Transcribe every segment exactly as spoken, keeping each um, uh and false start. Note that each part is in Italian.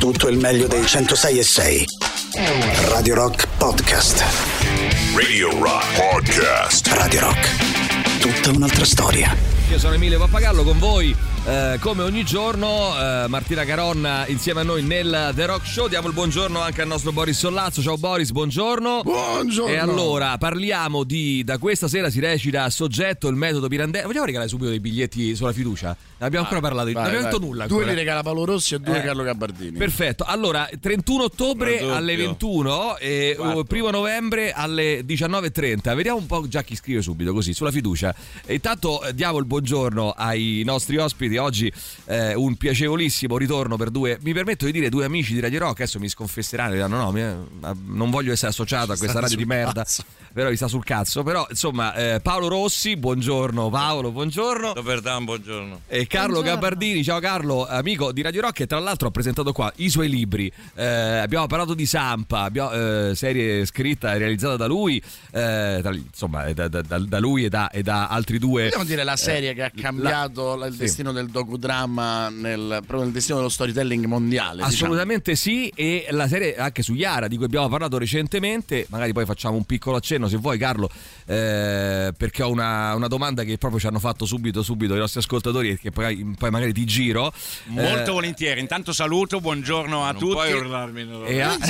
tutto il meglio dei centosei e sei. Radio Rock Podcast. Radio Rock Podcast. Radio Rock. Tutta un'altra storia. Io sono Emilio Pappagallo con voi, eh, come ogni giorno, eh, Martina Caronna insieme a noi nel The Rock Show. Diamo il buongiorno anche al nostro Boris Sollazzo. Ciao Boris, buongiorno. Buongiorno. E allora parliamo di, da questa sera si recita Soggetto, il metodo Pirandello. Vogliamo regalare subito dei biglietti sulla fiducia? Ne abbiamo ancora parlato, non abbiamo detto nulla ancora. Due li regala Paolo Rossi e due Eh, Carlo Gabardini. Perfetto, allora trentuno ottobre alle ventuno e uh, primo novembre alle diciannove e trenta. Vediamo un po' già chi scrive subito così sulla fiducia. E intanto eh, diamo il buongiorno ai nostri ospiti. Oggi eh, un piacevolissimo ritorno per due, mi permetto di dire, due amici di Radio Rock. Adesso mi sconfesseranno, diranno no, mi, eh, non voglio essere associato a questa radio di merda, cazzo. Però mi sta sul cazzo. Però insomma eh, Paolo Rossi, buongiorno Paolo, buongiorno. Doberdan, buongiorno. E Carlo Buongiorno. Gabardini, ciao Carlo, amico di Radio Rock, che tra l'altro ha presentato qua i suoi libri. Eh, abbiamo parlato di Sampa, abbiamo, eh, serie scritta e realizzata da lui, eh, da, insomma da, da, da lui e da, e da altri due. Vogliamo dire la serie eh, che ha cambiato la, il sì. destino del docudramma, nel, proprio nel destino dello storytelling mondiale. Assolutamente diciamo. Sì, e la serie anche su Yara, di cui abbiamo parlato recentemente. Magari poi facciamo un piccolo accenno se vuoi Carlo, eh, perché ho una, una domanda che proprio ci hanno fatto subito subito i nostri ascoltatori e che poi, poi magari ti giro. Molto eh, volentieri. Intanto saluto, buongiorno a non tutti. Puoi urlarmi nello E, a-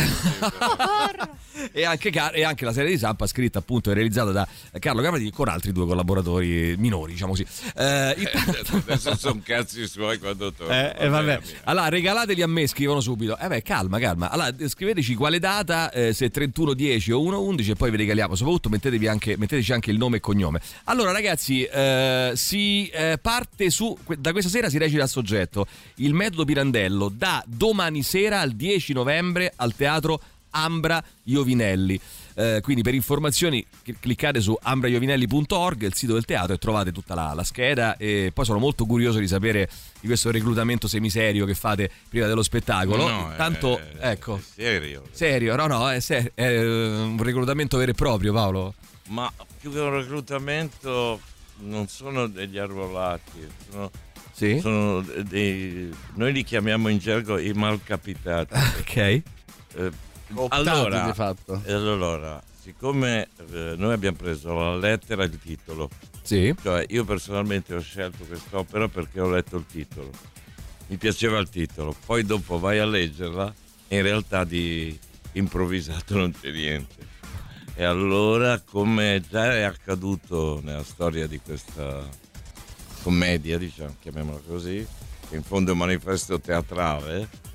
e, anche, e anche la serie di Sampa scritta appunto e realizzata da Carlo Gabardini con altri due collaboratori minori, diciamo così. Eh, intanto... Adesso sono cazzi suoi quando torno. Eh, eh, vabbè. Allora regalateli a me, scrivono subito. Eh beh, calma, calma. Allora scriveteci quale data, eh, se trentuno dieci o uno undici, e poi vi regaliamo. Soprattutto mettetevi anche, metteteci anche il nome e cognome. Allora ragazzi, eh, si eh, parte su, da questa sera si recita il Soggetto, il metodo Pirandello, da domani sera al dieci novembre al teatro Ambra Iovinelli. Eh, quindi per informazioni cliccate su ambra iovinelli punto org, il sito del teatro, e trovate tutta la, la scheda. E poi sono molto curioso di sapere di questo reclutamento semiserio che fate prima dello spettacolo. No, Tanto è, ecco, è serio. serio, no no, è, ser- è un reclutamento vero e proprio, Paolo. Ma più che un reclutamento non sono degli arruolati, sono, Sì? sono dei, noi li chiamiamo in gergo i malcapitati. Ok. Eh, Optati, allora, di fatto. e allora, siccome eh, noi abbiamo preso la lettera e il titolo, Sì. cioè io personalmente ho scelto quest'opera perché ho letto il titolo, mi piaceva il titolo, poi dopo vai a leggerla e in realtà di improvvisato non c'è niente. E allora, come già è accaduto nella storia di questa commedia, diciamo, chiamiamola così, che in fondo è un manifesto teatrale,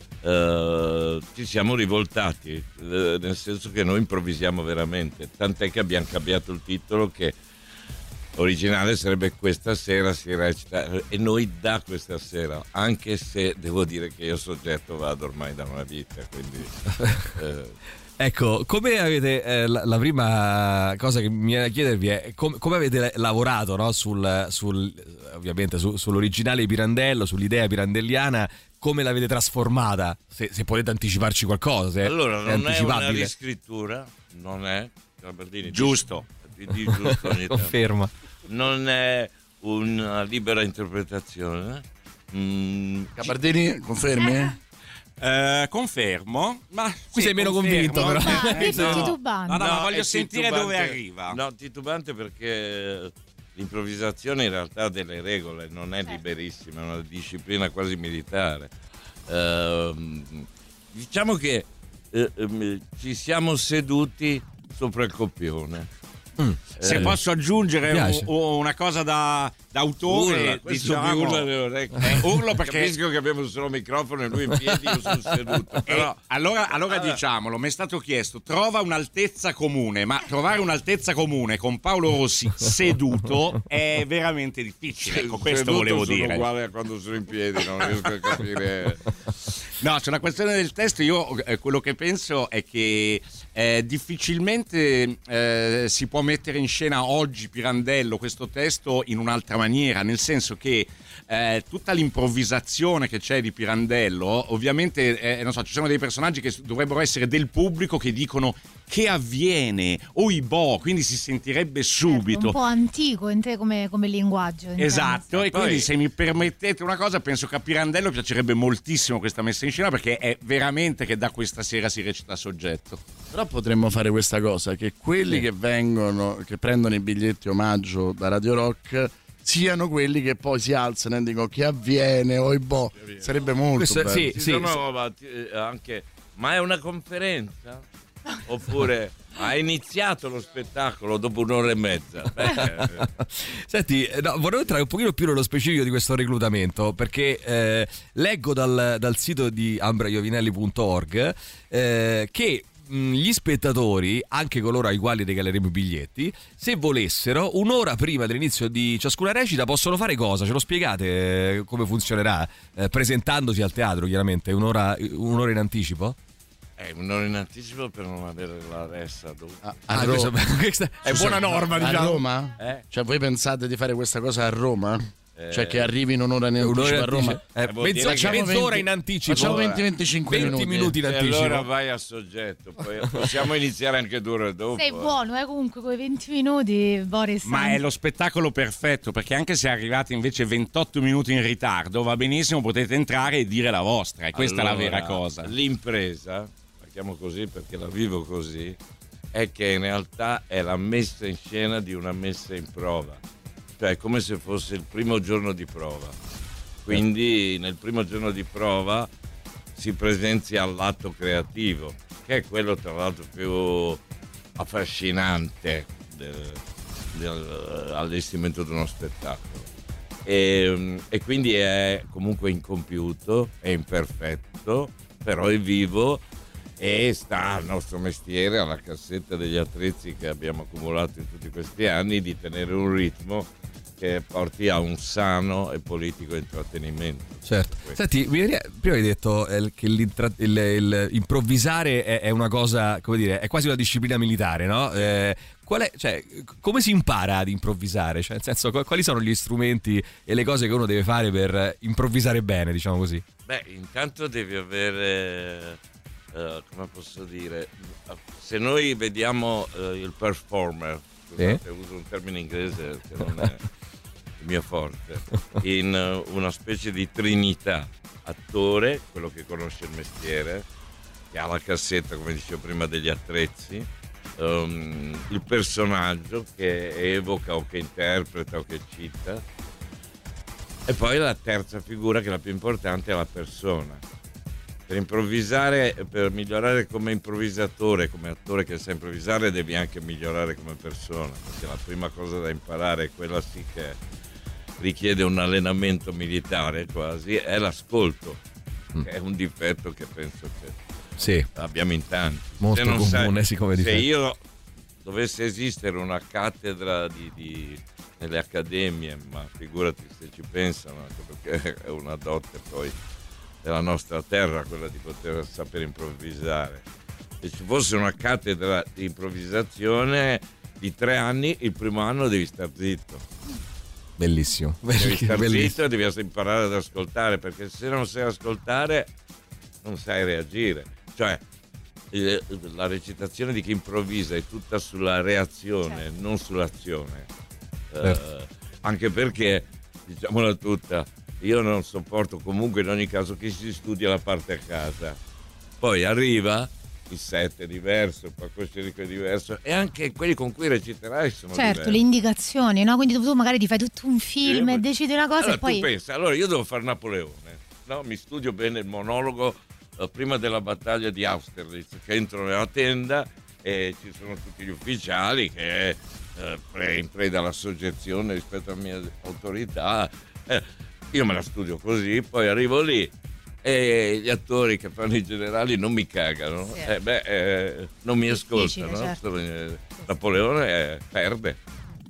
Uh, ci siamo rivoltati, uh, nel senso che noi improvvisiamo veramente, tant'è che abbiamo cambiato il titolo, che originale sarebbe Questa sera si recita, e noi da questa sera, anche se devo dire che io Soggetto vado ormai da una vita, quindi uh, Ecco, come avete eh, la, la prima cosa che mi viene da chiedervi è com- come avete lavorato, no? sul, sul ovviamente su, sull'originale Pirandello, sull'idea pirandelliana, come l'avete trasformata, se, se potete anticiparci qualcosa, se allora è non è una anticipabile. riscrittura, non è Gabardini, Giusto. di, di giusto ogni tanto. Conferma. Non è una libera interpretazione. Mm, Gabardini, confermi? Eh, confermo, ma Qui sei meno convinto, però. Ah, Eh, sei titubante. No, no, ma voglio è sentire titubante. dove arriva. No, titubante perché l'improvvisazione in realtà ha delle regole, non è Certo. liberissima, è una disciplina quasi militare. Ehm, diciamo che eh, ehm, ci siamo seduti sopra il copione. Mm. Se Eh, posso aggiungere mi piace. u- una cosa da, da autore, urla, questo diciamo, mi urla nelle orecchie. Eh, urlo perché Capisco che abbiamo un solo microfono e lui in piedi, io sono seduto. Eh, Però allora, allora Allora. diciamolo, mi è stato chiesto, trova un'altezza comune, ma trovare un'altezza comune con Paolo Rossi seduto è veramente difficile, ecco, questo seduto volevo sono dire. uguale a quando sono in piedi, non riesco a capire. No, c'è una questione del testo, io eh, quello che penso è che Eh, difficilmente eh, si può mettere in scena oggi Pirandello, questo testo, in un'altra maniera, nel senso che eh, tutta l'improvvisazione che c'è di Pirandello, ovviamente eh, non so, ci sono dei personaggi che dovrebbero essere del pubblico che dicono che avviene, oibò, quindi si sentirebbe subito. Un po' antico in te come, come linguaggio. Esatto, e Poi... quindi se mi permettete una cosa, penso che a Pirandello piacerebbe moltissimo questa messa in scena, perché è veramente che da questa sera si recita a soggetto. Però potremmo fare questa cosa, che quelli Sì. che vengono, che prendono i biglietti omaggio da Radio Rock siano quelli che poi si alzano e dicono che avviene, oi boh, sarebbe molto Questo- bello. sì. Ci sono eh, anche, ma è una conferenza? Oppure ha iniziato lo spettacolo dopo un'ora e mezza? Beh, Senti, no, vorrei entrare un pochino più nello specifico di questo reclutamento, perché eh, leggo dal, dal sito di ambra iovinelli punto org eh, che mh, gli spettatori, anche coloro ai quali regaleremo i biglietti, se volessero, un'ora prima dell'inizio di ciascuna recita possono fare cosa? Ce lo spiegate eh, come funzionerà? Eh, presentandosi al teatro, chiaramente, un'ora, un'ora in anticipo? è un'ora in anticipo per non avere la ressa dovuta. A, a Ah, Ro- questo- questa è buona norma, a diciamo. Roma? Eh? Cioè voi pensate di fare questa cosa a Roma? Eh, Cioè che arrivi in un'ora in anticipo Un'ora in a Roma? anticipo. Eh, Eh, vuol mezzo- dire che- mezz'ora venti in anticipo. Facciamo venti venticinque venti minuti. minuti in E anticipo. allora vai a soggetto, poi possiamo iniziare anche due ore dopo. Sei eh. buono, eh, comunque, con i venti minuti, Boris. Ma è lo spettacolo perfetto, perché anche se arrivate invece ventotto minuti in ritardo, va benissimo, potete entrare e dire la vostra, e questa Allora, è la vera cosa. L'impresa, la chiamo così perché la vivo così, è che in realtà è la messa in scena di una messa in prova, cioè è come se fosse il primo giorno di prova. Quindi nel primo giorno di prova si presenzia all'atto creativo, che è quello tra l'altro più affascinante del, del allestimento di uno spettacolo. E, e quindi è comunque incompiuto, è imperfetto, però è vivo e sta al nostro mestiere, alla cassetta degli attrezzi che abbiamo accumulato in tutti questi anni, di tenere un ritmo che porti a un sano e politico intrattenimento. Certo. Senti, mi viene- prima hai detto eh, che l'intra- il, il- improvvisare è, è una cosa, come dire, è quasi una disciplina militare, no? Eh, qual è, cioè, c- come si impara ad improvvisare? Cioè, nel senso, qu- quali sono gli strumenti e le cose che uno deve fare per improvvisare bene, diciamo così? Beh, intanto devi avere, eh, come posso dire, se noi vediamo eh, il performer, scusate, uso un termine inglese che non è il mio forte, in eh, una specie di trinità: attore, quello che conosce il mestiere, che ha la cassetta, come dicevo prima, degli attrezzi, um, il personaggio che evoca o che interpreta o che cita, e poi la terza figura, che è la più importante, è la persona. Per improvvisare, per migliorare come improvvisatore, come attore che sa improvvisare, devi anche migliorare come persona, perché la prima cosa da imparare, è quella sì che richiede un allenamento militare quasi, è l'ascolto, Mm. che è un difetto che penso che Sì. abbiamo in tanti. Molto Se non comune, sai- sì, come se difetto. io dovesse esistere una cattedra di, di- nelle accademie, ma figurati se ci pensano, anche perché è una dote poi della nostra terra quella di poter sapere improvvisare. Se ci fosse una cattedra di improvvisazione di tre anni, il primo anno devi star zitto. Bellissimo. Devi star Bellissimo. zitto e devi imparare ad ascoltare, perché se non sai ascoltare non sai reagire. Cioè eh, la recitazione di chi improvvisa è tutta sulla reazione, non sull'azione. Eh, Certo. anche perché, diciamola tutta, io non sopporto comunque in ogni caso chi si studia la parte a casa. Poi arriva, il set è diverso, il palcoscenico è diverso, e anche quelli con cui reciterai sono Certo, diversi. le indicazioni, no? Quindi tu magari ti fai tutto un film Sì, e ma- decidi una cosa allora, e poi... tu pensa, allora io devo fare Napoleone, no? Mi studio bene il monologo eh, prima della battaglia di Austerlitz, che entro nella tenda e ci sono tutti gli ufficiali che eh, pre- in preda alla soggezione rispetto alla mia autorità. Eh, io me la studio così, poi arrivo lì e gli attori che fanno i generali non mi cagano. Sì. Eh, beh, eh, non mi Difficile, ascoltano. certo. Sono- eh, Napoleone eh, perde.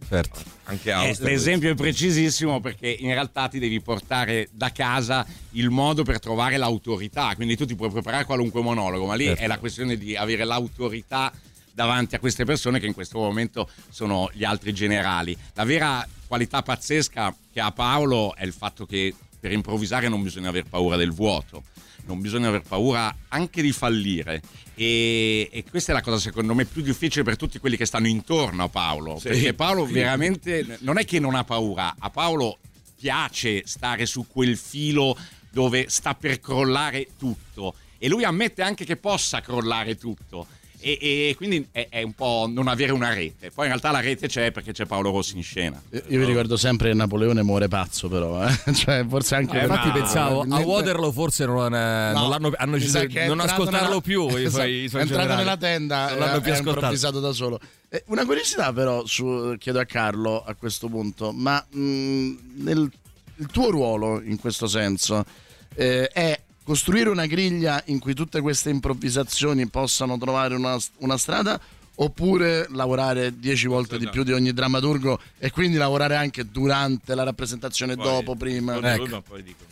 certo. Anche Eh, Austria. l'esempio è precisissimo, perché in realtà ti devi portare da casa il modo per trovare l'autorità, quindi tu ti puoi preparare qualunque monologo, ma lì Certo. è la questione di avere l'autorità davanti a queste persone che in questo momento sono gli altri generali. La vera qualità pazzesca che ha Paolo è il fatto che per improvvisare non bisogna aver paura del vuoto, non bisogna aver paura anche di fallire, e, e questa è la cosa secondo me più difficile per tutti quelli che stanno intorno a Paolo, Sì. perché Paolo veramente non è che non ha paura, a Paolo piace stare su quel filo dove sta per crollare tutto, e lui ammette anche che possa crollare tutto. E, e quindi è, è un po' non avere una rete. Poi in realtà la rete c'è, perché c'è Paolo Rossi in scena. Io, io vi ricordo sempre che Napoleone muore pazzo, però, eh? Cioè, forse anche Eh, infatti ma- pensavo a niente- Waterloo forse non, eh, No, non l'hanno hanno mi deciso sa di che è non entrato ascoltarlo nella- più. i Esatto, suoi- i suoi è entrato generali. nella tenda, Non l'hanno eh, più è ascoltato. improvvisato da solo. Eh, una curiosità però, su, chiedo a Carlo a questo punto, ma mh, nel il tuo ruolo in questo senso eh, è costruire una griglia in cui tutte queste improvvisazioni possano trovare una, una strada, oppure lavorare dieci volte di più di ogni drammaturgo e quindi lavorare anche durante la rappresentazione, Poi- dopo, prima? Rispondo Ecco. lui, ma poi dico.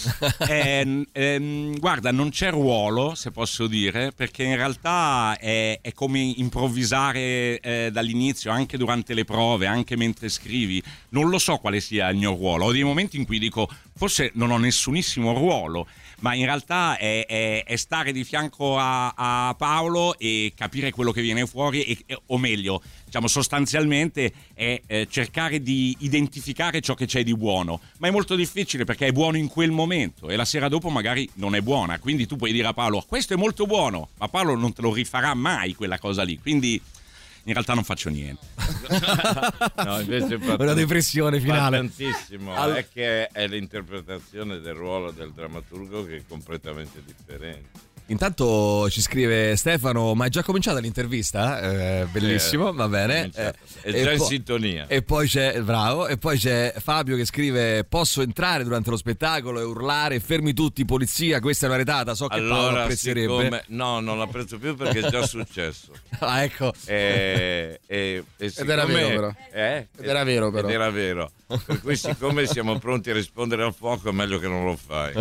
Ehm, ehm, guarda, non c'è ruolo, se posso dire, perché in realtà è, è come improvvisare eh, dall'inizio, anche durante le prove, anche mentre scrivi. Non lo so quale sia il mio ruolo. Ho dei momenti in cui dico forse non ho nessunissimo ruolo, ma in realtà è, è- è stare di fianco a, a Paolo e capire quello che viene fuori, e, e- o meglio, diciamo sostanzialmente è eh, cercare di identificare ciò che c'è di buono, ma è molto difficile perché è buono in quel momento e la sera dopo magari non è buona, quindi tu puoi dire a Paolo questo è molto buono, ma Paolo non te lo rifarà mai quella cosa lì, quindi in realtà non faccio niente. No, invece fa Una depressione fa finale. tantissimo. Al- È che è l'interpretazione del ruolo del drammaturgo che è completamente differente. Intanto ci scrive Stefano, ma è già cominciata l'intervista? Eh, bellissimo, Eh, va bene. cominciata. È e già in po- sintonia. E poi c'è, bravo, e poi c'è Fabio che scrive: posso entrare durante lo spettacolo e urlare fermi tutti, polizia, questa è una retata, so che Paolo Allora, apprezzerebbe. siccome... No, non l'apprezzo più perché è già successo. Ah, ecco. E, e, e siccome- era vero, però. Eh? Ed era vero, però. Ed era vero. Per cui siccome siamo pronti a rispondere al fuoco è meglio che non lo fai.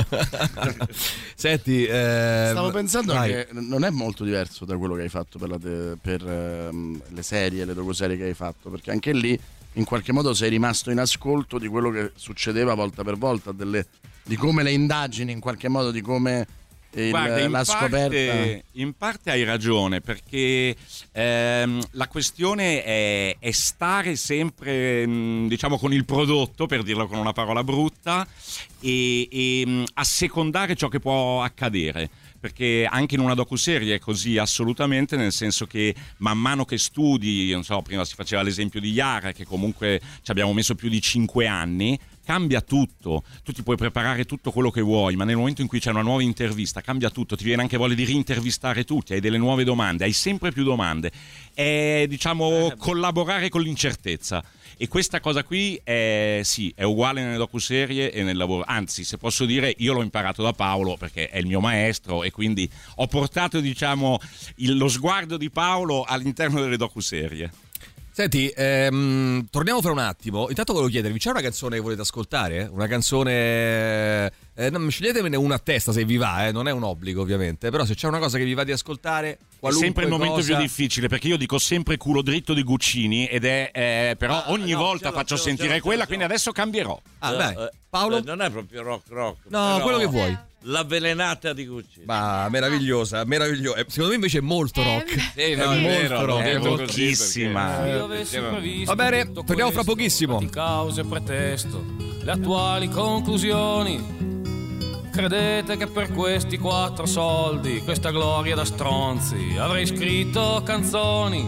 Senti, eh, Stavo pensando vai. che non è molto diverso da quello che hai fatto per, la te- per ehm, le serie, le docuserie che hai fatto, perché anche lì in qualche modo sei rimasto in ascolto di quello che succedeva volta per volta, delle- di come le indagini in qualche modo, di come il- Guarda, in la parte, scoperta. in parte hai ragione, perché ehm, la questione è, è stare sempre mh, diciamo con il prodotto, per dirlo con una parola brutta, e, e mh, assecondare ciò che può accadere, perché anche in una docuserie è così assolutamente, nel senso che man mano che studi, non so, prima si faceva l'esempio di Yara, che comunque ci abbiamo messo più di cinque anni, cambia tutto, tu ti puoi preparare tutto quello che vuoi, ma nel momento in cui c'è una nuova intervista cambia tutto, ti viene anche voglia di reintervistare tutti, hai delle nuove domande, hai sempre più domande, è diciamo collaborare con l'incertezza, e questa cosa qui è, sì, è uguale nelle docuserie e nel lavoro, anzi se posso dire io l'ho imparato da Paolo perché è il mio maestro, e quindi ho portato diciamo il- lo sguardo di Paolo all'interno delle docuserie. Senti, ehm, torniamo fra un attimo. Intanto volevo chiedervi, c'è una canzone che volete ascoltare? Una canzone... Eh, non, sceglietemene una a testa se vi va, eh, non è un obbligo ovviamente, però se c'è una cosa che vi va di ascoltare, È qualunque sempre il momento cosa... più difficile, perché io dico sempre culo dritto di Guccini, ed è eh, però Ah, ogni no, volta ce l'ho, faccio ce l'ho, sentire ce l'ho, quella, ce l'ho. quindi adesso cambierò. Ah, Eh, dai, eh, Paolo? eh, Non è proprio rock rock. No, però quello che vuoi. L'avvelenata di Gucci. Ma meravigliosa, meravigliosa. Eh, Secondo me invece è molto rock. Sì, no, è è molto vero, l'ho rock. detto così rockissima. perché- Io avessi eh, previsto Va bene, tutto torniamo fra questo, pochissimo. Di cause e pretesto, le attuali conclusioni. Credete che per questi quattro soldi, questa gloria da stronzi, avrei scritto canzoni?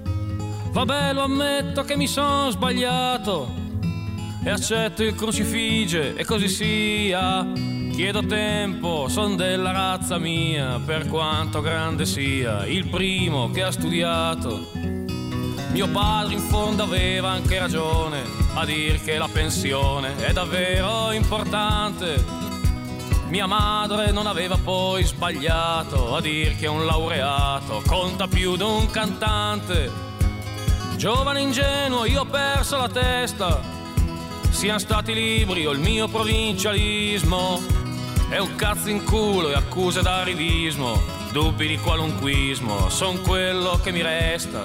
Vabbè, lo ammetto che mi son sbagliato e accetto il crucifige, e così sia. Chiedo tempo, son della razza mia, per quanto grande sia, il primo che ha studiato. Mio padre in fondo aveva anche ragione a dir che la pensione è davvero importante. Mia madre non aveva poi sbagliato a dir che un laureato conta più di un cantante. Giovane ingenuo, io ho perso la testa. Siano stati libri o il mio provincialismo. È un cazzo in culo e accuse d'arrivismo. Dubbi di qualunquismo, son quello che mi resta.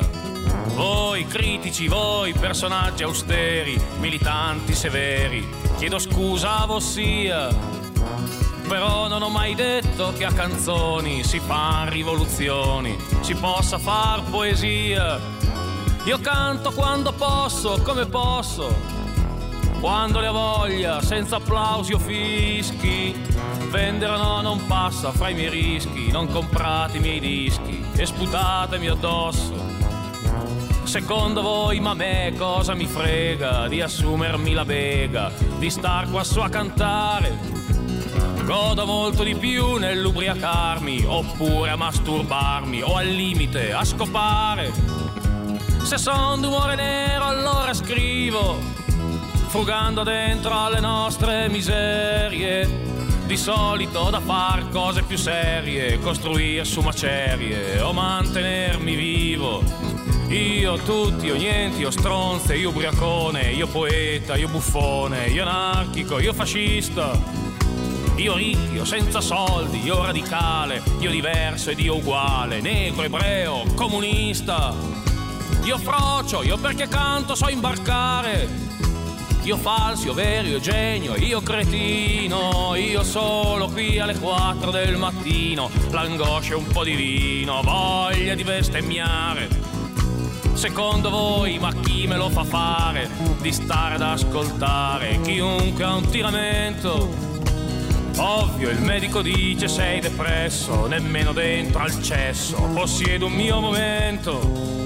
Voi critici, voi personaggi austeri, militanti severi, chiedo scusa a vossia, però non ho mai detto che a canzoni si fan rivoluzioni, si possa far poesia. Io canto quando posso, come posso, quando ne ho voglia, senza applausi o fischi. Vendere no, non passa fra i miei rischi, non comprate i miei dischi e sputatemi addosso. Secondo voi, ma a me cosa mi frega di assumermi la bega, di star qua su a cantare? Godo molto di più nell'ubriacarmi, oppure a masturbarmi, o al limite a scopare. Se son d'umore nero allora scrivo, frugando dentro alle nostre miserie. Di solito da far cose più serie, costruire su macerie o mantenermi vivo. Io tutti, io niente, io stronze, io ubriacone, io poeta, io buffone, io anarchico, io fascista. Io ricco, io senza soldi, io radicale, io diverso ed io uguale, negro, ebreo, comunista. Io frocio, io perché canto so imbarcare. Io falso, io vero, io genio, io cretino, io solo qui alle quattro del mattino, l'angoscia e un po' di vino, voglia di bestemmiare. Secondo voi, ma chi me lo fa fare di stare ad ascoltare chiunque ha un tiramento? Ovvio, il medico dice sei depresso, nemmeno dentro al cesso possiedo un mio momento.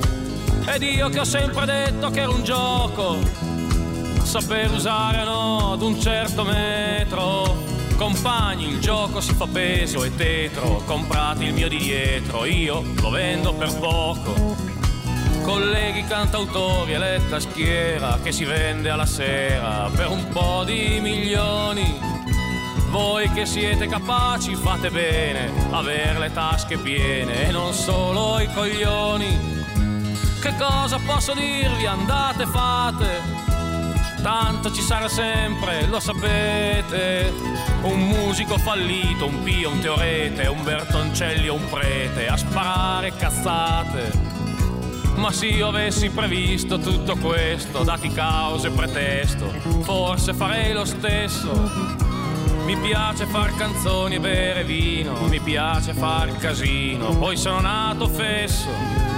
Ed io che ho sempre detto che era un gioco, saper usare no ad un certo metro. Compagni, il gioco si fa peso e tetro, comprate il mio di dietro, io lo vendo per poco. Colleghi cantautori e letta schiera che si vende alla sera per un po' di milioni. Voi che siete capaci fate bene, aver le tasche piene e non solo i coglioni. Che cosa posso dirvi? Andate, fate. Tanto ci sarà sempre, lo sapete, un musico fallito, un pio, un teorete, un Bertoncelli o un prete a sparare cazzate. Ma se io avessi previsto tutto questo, dati cause e pretesto, forse farei lo stesso. Mi piace far canzoni e bere vino, mi piace far casino, poi sono nato fesso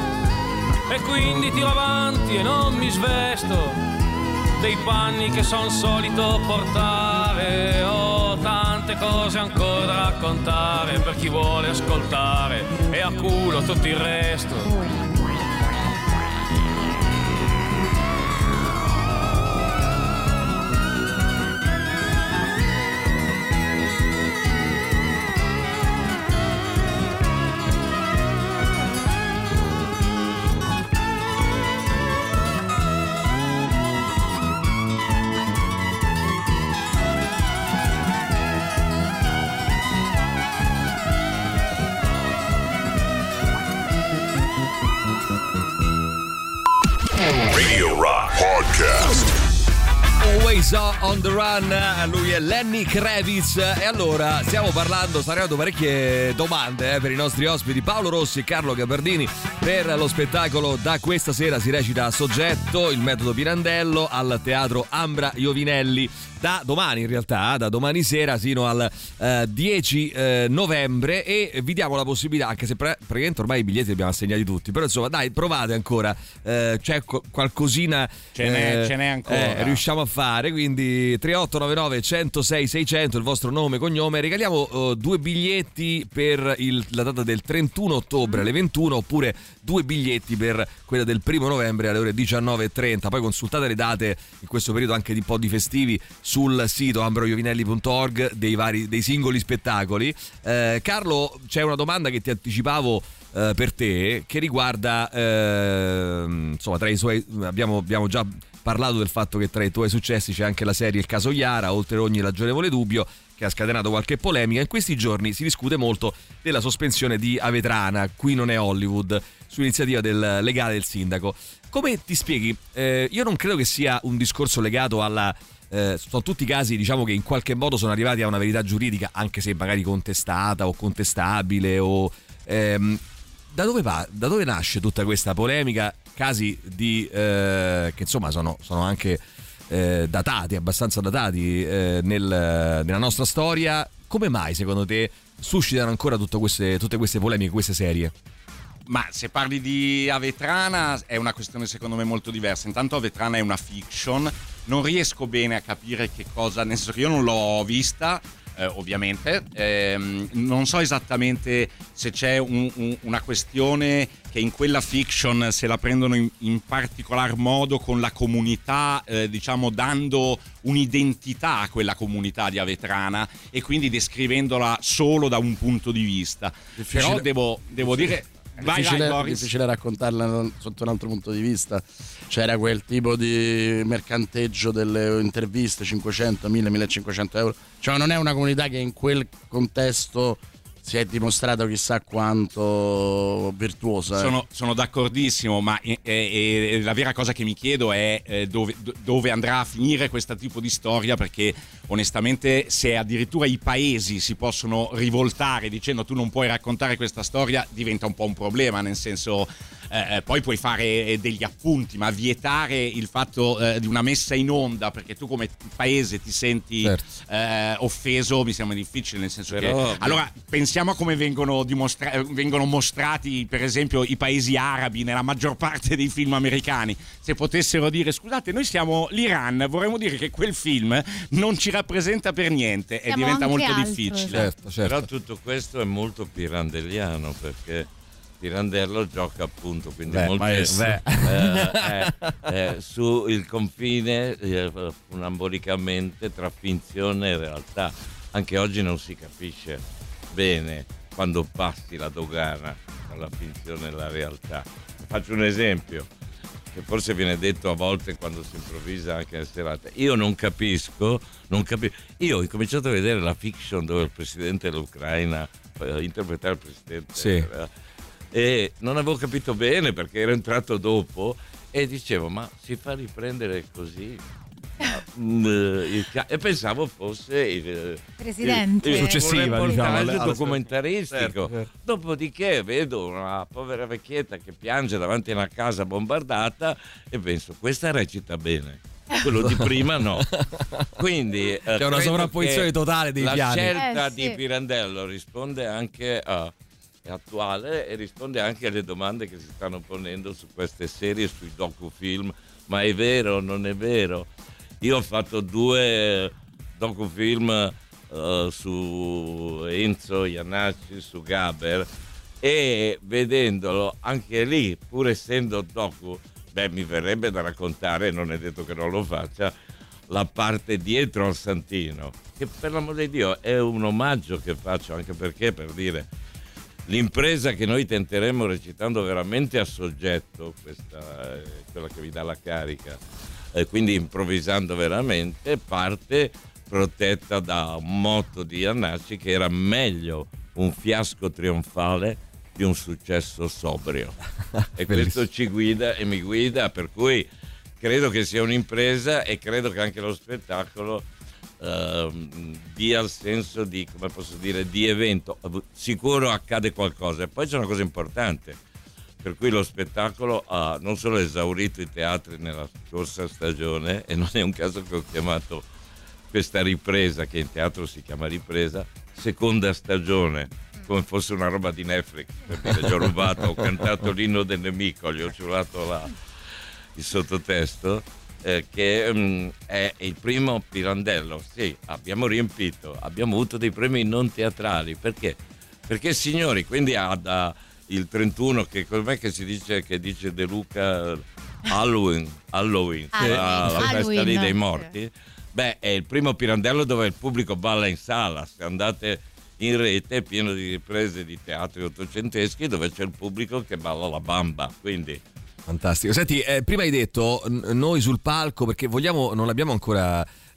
e quindi tiro avanti e non mi svesto dei panni che son solito portare. Ho tante cose ancora da raccontare per chi vuole ascoltare e a culo tutto il resto. Radio Rock Podcast. Always on the Run, lui è Lenny Kravitz. E allora stiamo parlando, stanno arrivando parecchie domande eh, per i nostri ospiti Paolo Rossi e Carlo Gabardini per lo spettacolo Da questa sera si recita a Soggetto, il metodo Pirandello al teatro Ambra Iovinelli. Da domani in realtà, da domani sera sino al eh, dieci eh, novembre, e vi diamo la possibilità, anche se pre- praticamente ormai i biglietti li abbiamo assegnati tutti, però insomma dai, provate ancora, eh, c'è co- qualcosina ce n'è, eh, ce n'è ancora, eh, riusciamo a fare, quindi tre otto nove nove uno zero sei sei zero zero il vostro nome e cognome. Regaliamo uh, due biglietti per il, la data del trentuno ottobre alle ventuno, oppure due biglietti per quella del primo novembre alle ore diciannove e trenta. Poi consultate le date in questo periodo anche di un po' di festivi sul sito ambroiovinelli punto org dei vari dei singoli spettacoli. eh, Carlo, c'è una domanda che ti anticipavo eh, per te, che riguarda eh, insomma tra i suoi abbiamo, abbiamo già parlato del fatto che tra i tuoi successi c'è anche la serie Il caso Iara, oltre ogni ragionevole dubbio, che ha scatenato qualche polemica. In questi giorni si discute molto della sospensione di Avetrana, Qui non è Hollywood, su iniziativa del legale del sindaco. Come ti spieghi? Eh, io non credo che sia un discorso legato alla... Eh, sono tutti casi, diciamo, che in qualche modo sono arrivati a una verità giuridica, anche se magari contestata o contestabile o... Ehm, da dove va? Da dove nasce tutta questa polemica? Casi di eh, che insomma sono, sono anche eh, datati, abbastanza datati eh, nel, nella nostra storia. Come mai secondo te suscitano ancora tutte queste, tutte queste polemiche, queste serie? Ma se parli di Avetrana è una questione secondo me molto diversa. Intanto Avetrana è una fiction, non riesco bene a capire che cosa, nel senso che io non l'ho vista, eh, ovviamente, eh, non so esattamente se c'è un, un, una questione che in quella fiction se la prendono in, in particolar modo con la comunità, eh, diciamo dando un'identità a quella comunità di Avetrana e quindi descrivendola solo da un punto di vista. Difficile. Però devo, devo dire... È Vai, difficile, vai, Boris. difficile raccontarla sotto un altro punto di vista. C'era quel tipo di mercanteggio delle interviste, cinquecento, mille, millecinquecento euro. Cioè non è una comunità che in quel contesto si è dimostrato chissà quanto virtuosa. Eh. Sono, sono d'accordissimo, ma eh, eh, la vera cosa che mi chiedo è eh, dove, dove andrà a finire questo tipo di storia, perché onestamente se addirittura i paesi si possono rivoltare dicendo tu non puoi raccontare questa storia, diventa un po' un problema, nel senso eh, poi puoi fare degli appunti, ma vietare il fatto eh, di una messa in onda perché tu come paese ti senti certo. eh, offeso mi sembra difficile, nel senso Però, che allora pensiamo a come vengono, dimostra- vengono mostrati per esempio i paesi arabi nella maggior parte dei film americani. Se potessero dire scusate noi siamo l'Iran, vorremmo dire che quel film non ci rappresenta per niente e diventa molto altro, difficile. Certo, certo. Però tutto questo è molto pirandelliano, perché Pirandello gioca appunto quindi beh, molto beh. Eh, eh, eh, su il confine eh, funamboricamente tra finzione e realtà. Anche oggi non si capisce bene quando passi la dogana tra la finzione e la realtà. Faccio un esempio che forse viene detto a volte quando si improvvisa anche nelle serate. Io non capisco, non capisco. Io ho cominciato a vedere la fiction dove il presidente dell'Ucraina eh, interpretava il presidente sì. eh, e non avevo capito bene perché ero entrato dopo e dicevo ma si fa riprendere così e pensavo fosse il presidente il, il, successiva, un reportage diciamo, documentaristico. Certo, certo. Dopodiché vedo una povera vecchietta che piange davanti a una casa bombardata e penso questa recita bene, quello di prima no. Quindi eh, c'è una sovrapposizione totale dei la piani. scelta eh, sì. di Pirandello risponde anche a è attuale e risponde anche alle domande che si stanno ponendo su queste serie, sui docufilm. Ma è vero, non è vero? Io ho fatto due docufilm uh, su Enzo Iannacci, su Gaber, e vedendolo anche lì, pur essendo docu, beh, mi verrebbe da raccontare, non è detto che non lo faccia, la parte dietro al Santino, che per l'amor di Dio è un omaggio che faccio, anche perché, per dire, l'impresa che noi tenteremo recitando veramente a soggetto, questa è quella che vi dà la carica, e quindi improvvisando veramente, parte protetta da un motto di Iannacci che era meglio un fiasco trionfale di un successo sobrio. E questo ci guida e mi guida, per cui credo che sia un'impresa e credo che anche lo spettacolo Uh, dia il senso di, come posso dire, di evento. Sicuro accade qualcosa. E poi c'è una cosa importante, per cui lo spettacolo ha non solo esaurito i teatri nella scorsa stagione, e non è un caso che ho chiamato questa ripresa, che in teatro si chiama ripresa, seconda stagione, come fosse una roba di Netflix, per dire, gli ho rubato, ho cantato l'inno del nemico, gli ho giurato la, il sottotesto. Eh, che um, è il primo Pirandello. Sì, abbiamo riempito, abbiamo avuto dei premi non teatrali. Perché? Perché signori, quindi ha il trentuno, che com'è che si dice, che dice De Luca, Halloween, Halloween, Halloween. la, la Halloween, festa lì no? dei morti. Beh, è il primo Pirandello dove il pubblico balla in sala. Se andate in rete è pieno di riprese di teatri ottocenteschi dove c'è il pubblico che balla la bamba, quindi fantastico. Senti, eh, prima hai detto n- noi sul palco, perché vogliamo, non l'abbiamo ancora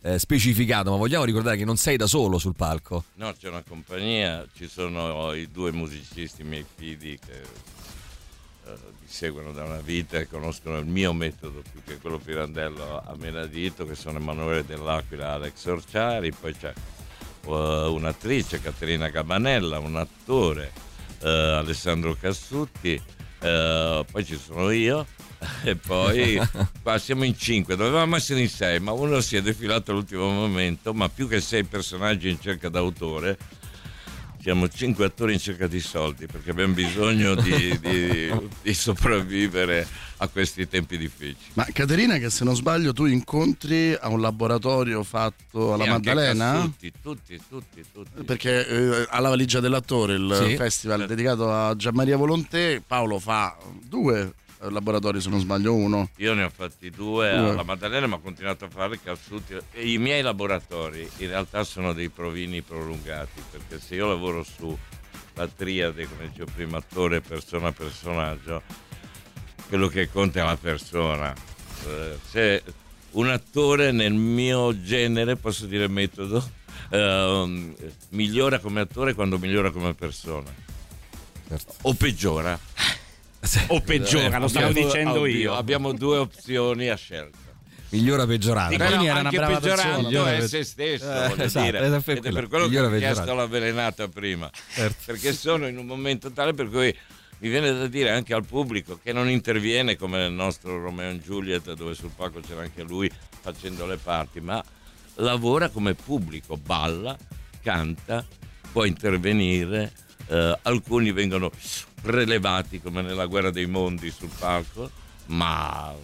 eh, specificato, ma vogliamo ricordare che non sei da solo sul palco. No, c'è una compagnia, ci sono i due musicisti, i miei figli, che eh, mi seguono da una vita e conoscono il mio metodo più che quello Pirandello a menadito, che sono Emanuele Dell'Aquila e Alex Orciari. Poi c'è uh, un'attrice, Caterina Gabanella, un attore, uh, Alessandro Cassutti, uh, poi ci sono io. E poi qua siamo in cinque, dovevamo essere in sei, ma uno si è defilato all'ultimo momento. Ma più che sei personaggi in cerca d'autore, siamo cinque attori in cerca di soldi, perché abbiamo bisogno di, di, di sopravvivere a questi tempi difficili. Ma Caterina, che se non sbaglio tu incontri a un laboratorio fatto alla E anche Maddalena? Tutti, tutti, tutti, tutti. Perché eh, alla Valigia dell'attore, il Sì. festival dedicato a Gianmaria Volonté, Paolo fa due laboratori, se non sbaglio uno. Io ne ho fatti due Due. alla Maddalena, ma ho continuato a fare Cassutti. E i miei laboratori in realtà sono dei provini prolungati, perché se io lavoro su la triade, come dicevo prima, attore, persona, personaggio, quello che conta è la persona. Eh, se un attore nel mio genere, posso dire metodo, ehm, migliora come attore quando migliora come persona, Certo. o peggiora. O peggiora, lo stavo Abbiamo- dicendo oddio, io. Abbiamo due opzioni a scelta. Migliora peggiorando. Dico, Carini no, era una anche brava peggiorando persona. è Migliore se stesso, Eh, voglio esatto, dire. è per Ed è quello. per quello che Migliore ho chiesto peggiorando. l'avvelenata prima, Certo. perché sono in un momento tale per cui mi viene da dire anche al pubblico che non interviene come nel nostro Romeo and Juliet, dove sul palco c'era anche lui facendo le parti, ma lavora come pubblico, balla, canta, può intervenire, eh, alcuni vengono prelevati come nella Guerra dei Mondi sul palco, ma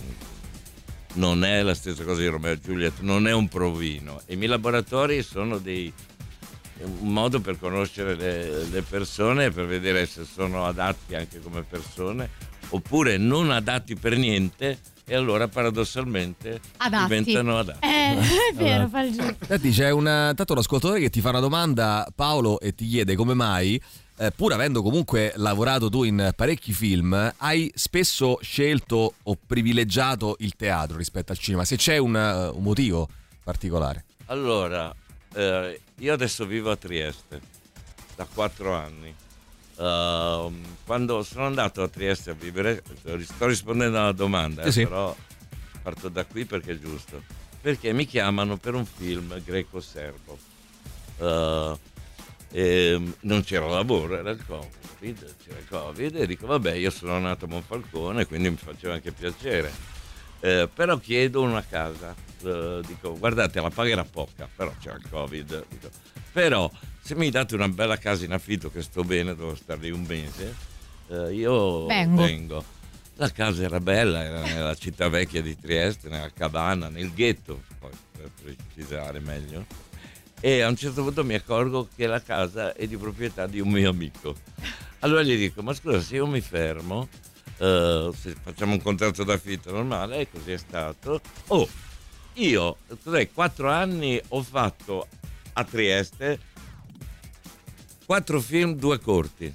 non è la stessa cosa di Romeo e Juliet, non è un provino. E i miei laboratori sono dei un modo per conoscere le, le persone, per vedere se sono adatti anche come persone oppure non adatti per niente, e allora paradossalmente Adatti. diventano adatti. Eh, è vero, fa il giro. Senti, c'è una, tanto un ascoltatore che ti fa una domanda, Paolo, e ti chiede come mai, eh, pur avendo comunque lavorato tu in parecchi film, hai spesso scelto o privilegiato il teatro rispetto al cinema, se c'è un, uh, un motivo particolare. Allora, eh, io adesso vivo a Trieste da quattro anni. Uh, quando sono andato a Trieste a vivere, sto rispondendo alla domanda, eh, Sì, sì. però parto da qui perché è giusto. Perché mi chiamano per un film greco-serbo. Uh, e non c'era lavoro, era il Covid, c'era il Covid, e dico vabbè, io sono nato a Monfalcone, quindi mi faceva anche piacere. Eh, però chiedo una casa, eh, dico guardate, la pagherà poca, però c'era il Covid, dico, però se mi date una bella casa in affitto che sto bene, devo stare lì un mese, eh, io Vengo. vengo. La casa era bella, era nella città vecchia di Trieste, nella cabana, nel ghetto, poi per precisare meglio, e a un certo punto mi accorgo che la casa è di proprietà di un mio amico. Allora gli dico, ma scusa, se io mi fermo, Uh, se facciamo un contratto d'affitto normale, e così è stato. Oh, io cos'è, quattro anni ho fatto a Trieste quattro film, due corti.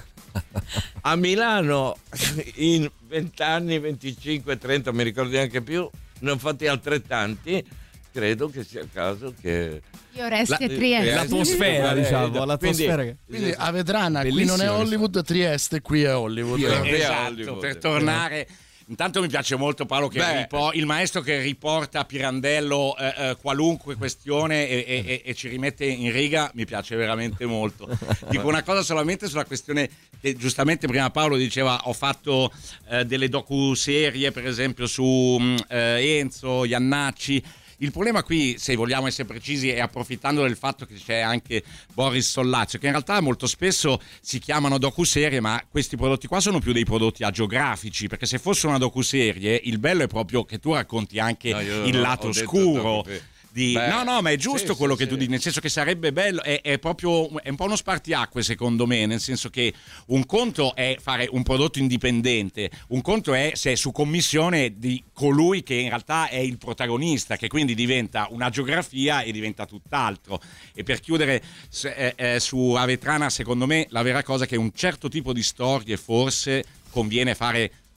A Milano in venti anni, venticinque, trenta, mi ricordo neanche più, ne ho fatti altrettanti. Credo che sia il caso che Io resti La- a Trieste. l'atmosfera, Eh, diciamo, l'atmosfera che- Quindi a Vetrana, qui non è Bellissimo Hollywood, Trieste, qui è Hollywood. Io- Qui è Esatto, Hollywood. per tornare. Intanto mi piace molto Paolo che Beh. ripo- il maestro che riporta a Pirandello eh, eh, qualunque questione e, e- e- e ci rimette in riga, mi piace veramente molto. Dico una cosa solamente sulla questione che giustamente prima Paolo diceva, ho fatto eh, delle docuserie per esempio su mh, eh, Enzo, Iannacci. Il problema qui, se vogliamo essere precisi, e approfittando del fatto che c'è anche Boris Sollazzo, che in realtà molto spesso si chiamano docuserie, ma questi prodotti qua sono più dei prodotti agiografici, perché se fosse una docuserie, il bello è proprio che tu racconti anche No, io il ho lato detto oscuro. docu- Di... Beh, no, no, ma è giusto sì, quello sì, che tu sì. dici, nel senso che sarebbe bello, è, è proprio è un po' uno spartiacque secondo me, nel senso che un conto è fare un prodotto indipendente, un conto è se è su commissione di colui che in realtà è il protagonista, che quindi diventa una geografia e diventa tutt'altro. E per chiudere se- eh, eh, su Avetrana, secondo me la vera cosa è che un certo tipo di storie forse conviene fare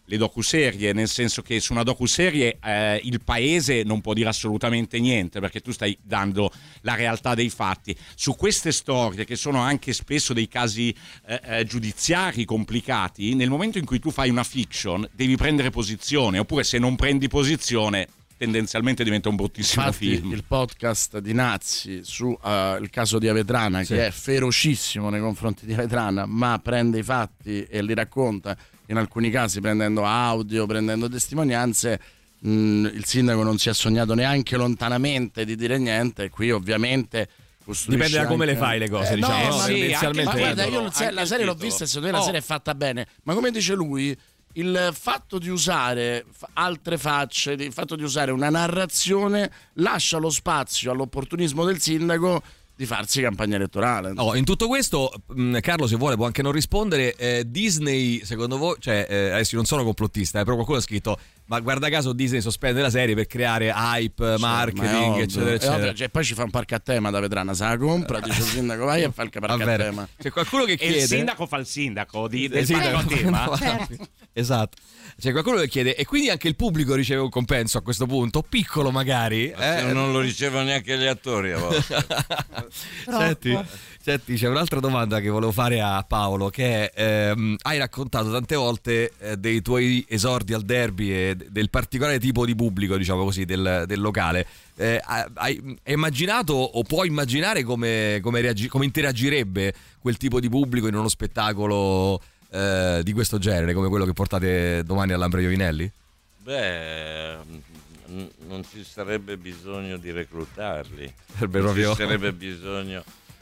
le docuserie, nel senso che su una docuserie eh, il paese non può dire assolutamente niente, perché tu stai dando la realtà dei fatti. Su queste storie, che sono anche spesso dei casi eh, eh, giudiziari complicati, nel momento in cui tu fai una fiction devi prendere posizione, oppure se non prendi posizione tendenzialmente diventa un bruttissimo Infatti, film. il podcast di Nazzi su uh, il caso di Avetrana, sì, che è ferocissimo nei confronti di Avetrana, ma prende i fatti e li racconta, in alcuni casi prendendo audio, prendendo testimonianze. Mh, il sindaco non si è sognato neanche lontanamente di dire niente, e qui ovviamente dipende da come anche... le fai le cose, eh, diciamo, no, no? sì, tendenzialmente. ma guarda, io anche la, la serie l'ho vista e secondo me la Oh. serie è fatta bene, ma come dice lui, il fatto di usare altre facce, il fatto di usare una narrazione lascia lo spazio all'opportunismo del sindaco di farsi campagna elettorale. Oh, in tutto questo, mh, Carlo, se vuole può anche non rispondere. eh, Disney, secondo voi, cioè eh, adesso io non sono complottista, eh, però qualcuno ha scritto, ma guarda caso Disney sospende la serie per creare hype, Sì, marketing, ma è ovvio, eccetera è eccetera. ovvio, cioè, poi ci fa un parco a tema da Vetrana, se la compra, dice il sindaco vai e fa il parco a Vabbè, tema. c'è qualcuno che E chiede, il sindaco fa il sindaco di, Eh, del sì, parco a tema. Certo. esatto, c'è qualcuno che chiede, e quindi anche il pubblico riceve un compenso a questo punto, piccolo magari, Ma se eh? non lo ricevono neanche gli attori a volte. Senti, senti, c'è un'altra domanda che volevo fare a Paolo, che è, ehm, hai raccontato tante volte eh, dei tuoi esordi al derby e d- del particolare tipo di pubblico, diciamo così, del, del locale. Eh, hai, hai immaginato o puoi immaginare come, come, reagi- come interagirebbe quel tipo di pubblico in uno spettacolo eh, di questo genere, come quello che portate domani all'Ambra Iovinelli? Beh, n- non ci sarebbe bisogno di reclutarli, Sarebbe non proprio- ci sarebbe bisogno.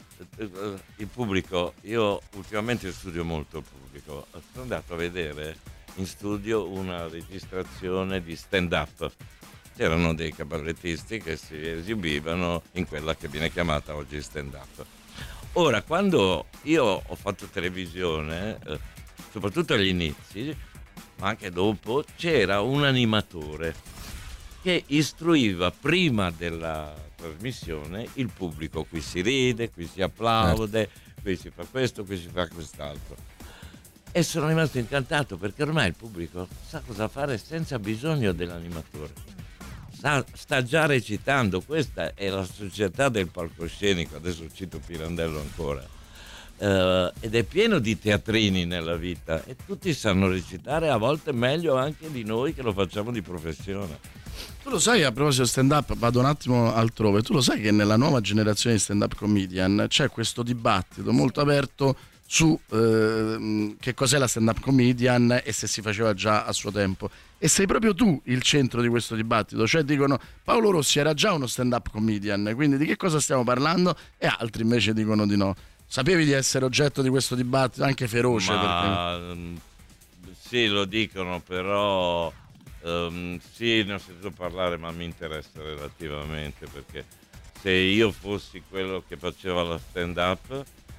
Il pubblico, io ultimamente studio molto il pubblico, sono andato a vedere in studio una registrazione di stand up. C'erano dei cabarettisti che si esibivano in quella che viene chiamata oggi stand up. Ora, quando io ho fatto televisione, eh, soprattutto agli inizi, ma anche dopo, c'era un animatore che istruiva prima della trasmissione il pubblico. Qui si ride, qui si applaude, qui si fa questo, qui si fa quest'altro. E sono rimasto incantato perché ormai il pubblico sa cosa fare senza bisogno dell'animatore. Sta, sta già recitando, questa è la società del palcoscenico, adesso cito Pirandello ancora. Uh, ed è pieno di teatrini nella vita e tutti sanno recitare, a volte meglio anche di noi che lo facciamo di professione. Tu lo sai, a proposito di stand up, vado un attimo altrove, tu lo sai che nella nuova generazione di stand up comedian c'è questo dibattito molto aperto su eh, che cos'è la stand up comedian e se si faceva già a suo tempo, e sei proprio tu il centro di questo dibattito, cioè dicono Paolo Rossi era già uno stand up comedian, quindi di che cosa stiamo parlando, e altri invece dicono di no. Sapevi di essere oggetto di questo dibattito anche feroce? Ma Perché... sì, lo dicono, però um, sì, ne ho sentito parlare, ma mi interessa relativamente, perché se io fossi quello che faceva la stand up,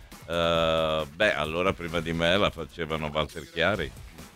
uh, beh, allora prima di me la facevano Walter Chiari,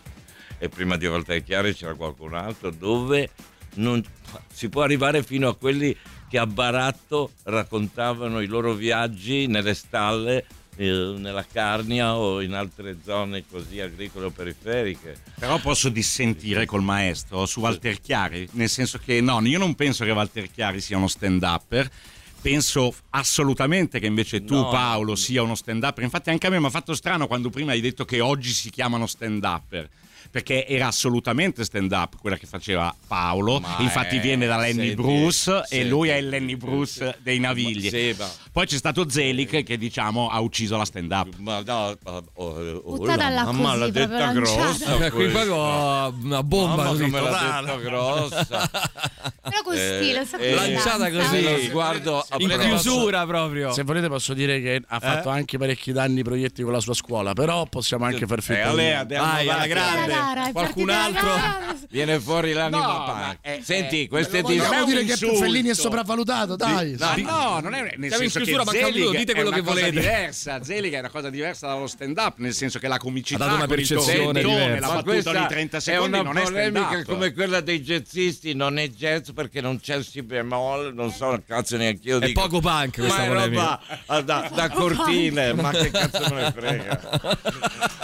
e prima di Walter Chiari c'era qualcun altro, dove non si può arrivare fino a quelli che a baratto raccontavano i loro viaggi nelle stalle, eh, nella Carnia o in altre zone così agricole o periferiche. Però posso dissentire col maestro su Walter Chiari, nel senso che no, io non penso che Walter Chiari sia uno stand-upper. Penso assolutamente che invece tu, No. Paolo, sia uno stand-upper. Infatti anche a me mi ha fatto strano quando prima hai detto che oggi si chiamano stand-upper, perché era assolutamente stand-up quella che faceva Paolo. Ma Infatti è- viene da Lenny senti, Bruce e senti, lui è il Lenny Bruce dei Navigli. Sì, ma- Poi c'è stato Zelig che, diciamo, ha ucciso la stand-up. Ma no, oh, oh, oh, Buttata la là mamma così, l'ha detta proprio grossa. lanciata. Eh, qui questa. proprio una bomba Mamma così come l'ha totale. detta grossa. Però con Eh, stile, so eh, lanciata così. Lo sguardo In appena chiusura proprio. Se volete posso dire che ha fatto anche parecchi danni ai proietti con la sua scuola, però possiamo anche far Eh, finta di Ale, niente. andiamo Vai, alla avanti. grande. La gara, è Qualcun partita la altro? gara. Viene fuori l'anima No, punk. ma è- Senti, è- queste me lo vogliamo Vogliamo di... dire che insulto. Fellini è sopravvalutato, dai. Ma Sì. no, non è nel Siamo in senso che chiusura, manca un minuto, Zelig dite è quello una che cosa volete. diversa. Zelig è una cosa diversa dallo stand-up, nel senso che la comicità Ha dato una con il percezione tormentone, diversa. la Ma battuta questa di trenta è secondi una non è polemica stand-up. come quella dei jazzisti, non è jazz perché non c'è il si bemolle, non so cazzo neanche io È dico. poco punk questa ma è polemica. roba ah, da, da cortile, ma che cazzo me ne frega.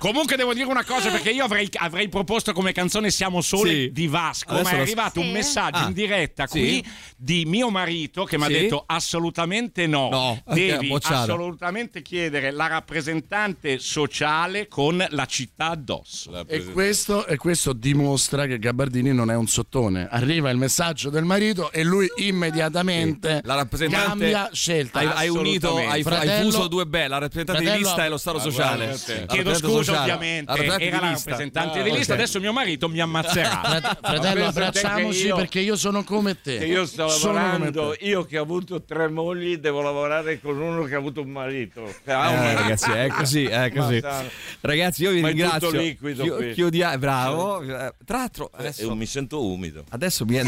Comunque devo dire una cosa, perché io avrei, avrei proposto come canzone Siamo Soli Sì. di Vasco, Adesso ma è lo- arrivato Sì. un messaggio Ah. in diretta Sì. qui di mio marito che mi ha Sì. detto assolutamente no, No, devi ok, bocciato. assolutamente chiedere la rappresentante sociale con la città addosso. La E presen- questo, e questo dimostra che Gabardini non è un sottone. Arriva il messaggio del marito e lui immediatamente La rappresentante cambia scelta. Hai, hai unito, hai, hai Fratello- fuso due belle, la rappresentante di fratello- lista e lo Stato Ah, sociale. guarda te. La Chiedo rappresentante scusa sociale. ovviamente, La rappresentante era di la lista. rappresentante Ah, di lista, ok. adesso mio marito mi ammazzerà. Frate- Fratello, Ma pensa te abbracciamoci che io- perché io sono come te. Che io sto Sono come lavorando, te. io che ho avuto tre mogli devo lavorare con uno che ha avuto un marito. Che ha un Eh, marito. ragazzi, è così, è così. Ma sa- Ragazzi, io vi Ma è ringrazio. tutto liquido Chi- qui. chiudia- bravo. Eh, Tra l'altro, Eh, adesso, mi sento umido. adesso mi viene.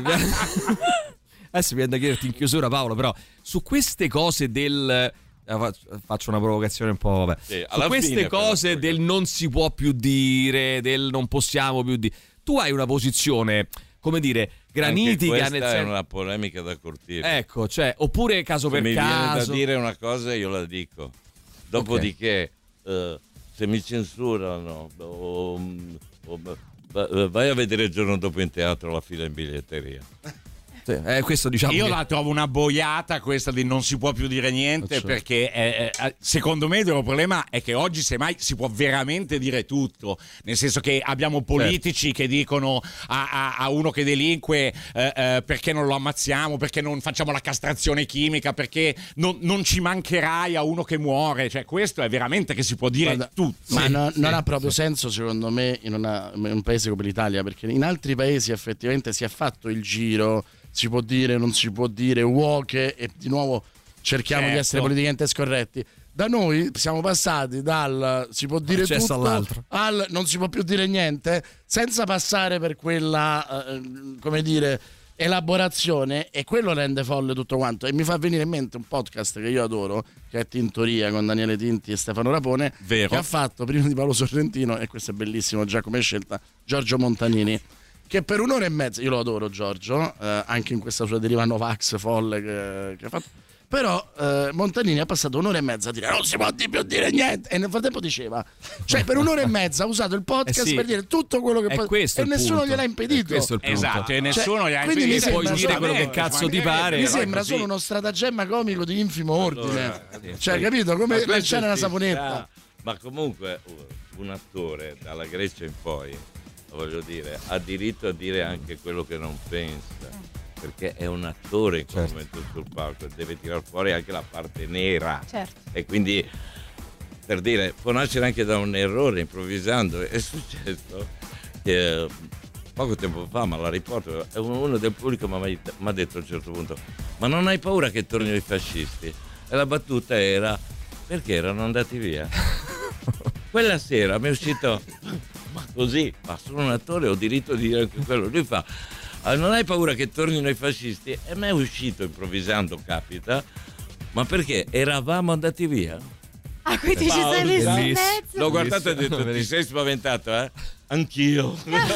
Adesso mi viene da chiederti in chiusura, Paolo, però su queste cose del. eh, fa- Faccio una provocazione un po'. Vabbè. Sì, Su alla queste fine, però, cose poi- del non si può più dire, del non possiamo più dire. Tu hai una posizione, come dire, granitica. Anche nel questa è sen- una polemica da cortile. Ecco, cioè, oppure caso Se per mi viene da caso. dire una cosa io la dico. Dopodiché eh, se mi censurano o, o- va- vai a vedere il giorno dopo in teatro la fila in biglietteria. Sì, eh, questo diciamo Io che- la trovo una boiata questa di non si può più dire niente, Cioè. perché eh, eh, secondo me il vero problema è che oggi semmai si può veramente dire tutto, nel senso che abbiamo politici che dicono a, a- a uno che delinque eh, eh, perché non lo ammazziamo, perché non facciamo la castrazione chimica, perché non, non ci mancherai a uno che muore, cioè questo è veramente che si può dire Guarda, tutto. Ma Sì, no- sì, non ha proprio senso secondo me in, una- in un paese come l'Italia, perché in altri paesi effettivamente si è fatto il giro, si può dire, non si può dire, woke, e di nuovo cerchiamo di Certo. essere politicamente scorretti. Da noi siamo passati dal si può dire Accesso tutto all'altro. al non si può più dire niente, senza passare per quella, eh, come dire, elaborazione, e quello rende folle tutto quanto. E mi fa venire in mente un podcast che io adoro, che è Tintoria con Daniele Tinti e Stefano Rapone, Vero. che ha fatto prima di Paolo Sorrentino, e questo è bellissimo già come scelta, Giorgio Montanini, che per un'ora e mezza, io lo adoro Giorgio, eh, anche in questa sua deriva Novax folle che, che ha fatto, però eh, Montanini ha passato un'ora e mezza a dire non si può di più dire niente, e nel frattempo diceva, cioè per un'ora e mezza ha usato il podcast Eh sì. per dire tutto quello che È può, questo e il nessuno punto. gliel'ha È impedito. questo il punto. Esatto, e nessuno gli ha quindi mi impedito. sembra Puoi dire quello che cazzo ti pare. Mi Vai sembra così. solo uno stratagemma comico di infimo ordine, Allora, cioè sì. capito, Ma come questo lanciare una ci saponetta. sta. Ma comunque uh, un attore dalla Grecia in poi, voglio dire, ha diritto a dire anche quello che non pensa, perché è un attore in quel Certo. momento sul palco, deve tirar fuori anche la parte nera. Certo. E quindi, per dire, può nascere anche da un errore improvvisando. È successo che eh, poco tempo fa, ma la riporto, uno del pubblico mi ha detto a un certo punto: ma non hai paura che tornino i fascisti? E la battuta era: perché erano andati via? Quella sera mi è uscito: ma così, ma sono un attore, ho diritto di dire anche quello. Lui fa: "Ah, non hai paura che tornino i fascisti?" E mi è uscito improvvisando, capita: ma perché eravamo andati via? Ah, quindi ci sei Paolo, messo in bellissimo. mezzo? L'ho guardato e ho detto: ti Bellissimo. sei spaventato, eh? Anch'io.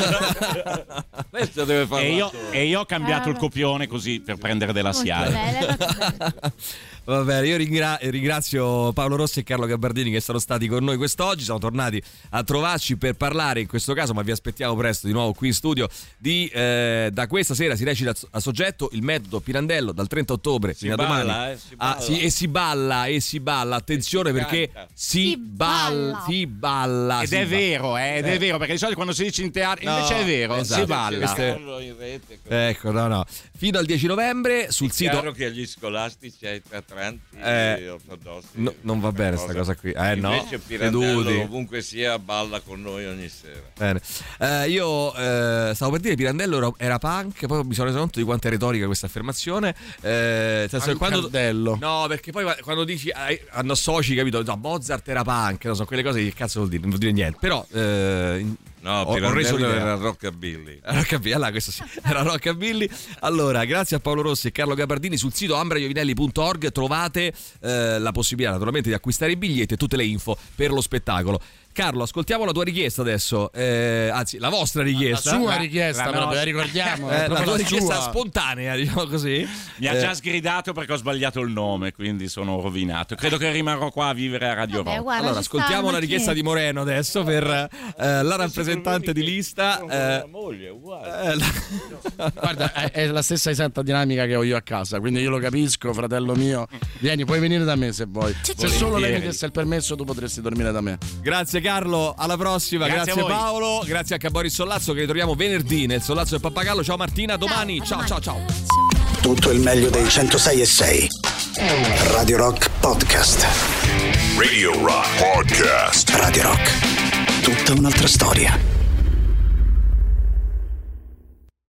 Questo deve fare E io, l'attore. e io ho cambiato Ah, il copione così per prendere della Molto SIAE. bene, hai fatto bene. Va bene, io ringra- ringrazio Paolo Rossi e Carlo Gabardini che sono stati con noi quest'oggi, siamo tornati a trovarci per parlare in questo caso, ma vi aspettiamo presto di nuovo qui in studio, di eh, da questa sera si recita a soggetto Il metodo Pirandello dal trenta ottobre Si fino a balla, domani. eh, si Ah, balla. sì, e si balla, e si balla, attenzione si perché canta. si, Si balla, balla. si balla. Ed si è balla. vero, eh, ed è vero, perché di solito quando si dice in teatro, No, invece è vero, esatto. si balla. Queste- Guardarlo in rete, Ecco, no, no. Fino al dieci novembre sul è sito... chiaro che agli scolastici, ai teatranti Eh, ortodossi no, non va bene sta cosa qui. Eh, no, invece Pirandello seduti. ovunque sia balla con noi ogni sera. Bene. Eh, io eh, stavo per dire Pirandello era, era punk, poi mi sono reso conto di quanto è retorica questa affermazione. Eh, nel senso che quando, Pancardello. no, perché poi quando dici eh, hanno associ, capito? No, Mozart era punk, non so, quelle cose che cazzo vuol dire? Non vuol dire niente. Però eh, in- No, ho- ho Pirandello reso l'idea. era rockabilly. Rockabilly, allora, questo sì, era Rockabilly. Allora, grazie a Paolo Rossi e Carlo Gabardini. Sul sito ambra iovinelli punto org trovate eh, la possibilità naturalmente di acquistare i biglietti e tutte le info per lo spettacolo. Carlo, ascoltiamo la tua richiesta adesso, eh, anzi la vostra richiesta. La sua richiesta, la proprio, nostra. la ricordiamo. Eh, la proprio tua la richiesta sua. spontanea, diciamo così. Mi ha Eh, già sgridato perché ho sbagliato il nome, quindi sono rovinato. Credo che rimarrò qua a vivere a Radio Vabbè, Rock. guarda, Allora, ci sta ascoltiamo una la richiesta di macchinetta. Moreno adesso per eh, la rappresentante di lista. La eh, moglie, uguale. eh, la- Guarda, è, è la stessa esetta dinamica che ho io a casa, quindi io lo capisco, fratello mio. Vieni, puoi venire da me se vuoi. Se solo lei mi desse il permesso, tu potresti dormire da me. Grazie Carlo, alla prossima. Grazie Grazie, a voi. Paolo, grazie anche a Boris Sollazzo che ritroviamo venerdì nel Sollazzo del Pappagallo. Ciao Martina, a domani. Ciao, ciao, ciao. Tutto il meglio dei centosei e sei. Radio Rock Podcast. Radio Rock Podcast. Radio Rock. Tutta un'altra storia.